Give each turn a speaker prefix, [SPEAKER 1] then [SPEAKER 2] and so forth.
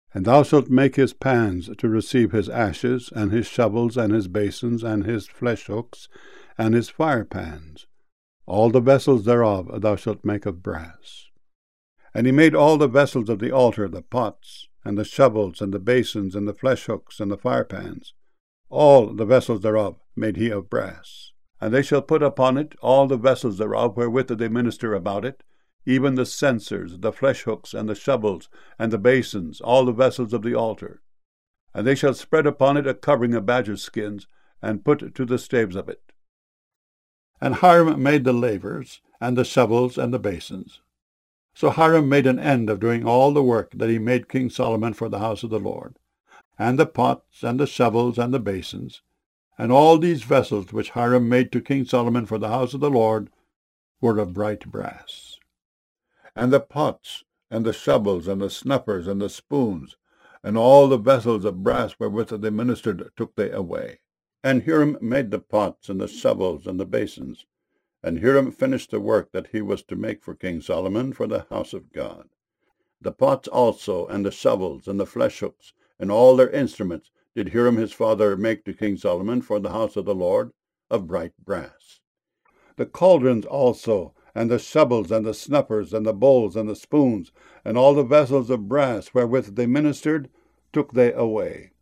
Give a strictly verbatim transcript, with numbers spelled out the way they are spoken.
[SPEAKER 1] And thou shalt make his pans to receive his ashes, and his shovels, and his basins, and his flesh hooks, and his fire pans. All the vessels thereof thou shalt make of brass. And he made all the vessels of the altar, the pots, and the shovels, and the basins, and the flesh hooks, and the fire pans. All the vessels thereof made he of brass. And they shall put upon it all the vessels thereof wherewith they minister about it, even the censers, the flesh hooks, and the shovels, and the basins, all the vessels of the altar. And they shall spread upon it a covering of badger skins, and put to the staves of it. And Hiram made the lavers, and the shovels, and the basins. So Hiram made an end of doing all the work that he made King Solomon for the house of the Lord, and the pots, and the shovels, and the basins, and all these vessels which Hiram made to King Solomon for the house of the Lord were of bright brass. And the pots, and the shovels, and the snuffers, and the spoons, and all the vessels of brass wherewith they ministered took they away. And Hiram made the pots, and the shovels, and the basins. And Hiram finished the work that he was to make for King Solomon for the house of God. The pots also, and the shovels, and the flesh hooks, and all their instruments did Hiram his father make to King Solomon for the house of the Lord of bright brass. The cauldrons also, and the shovels, and the snuffers, and the bowls, and the spoons, and all the vessels of brass wherewith they ministered, took they away.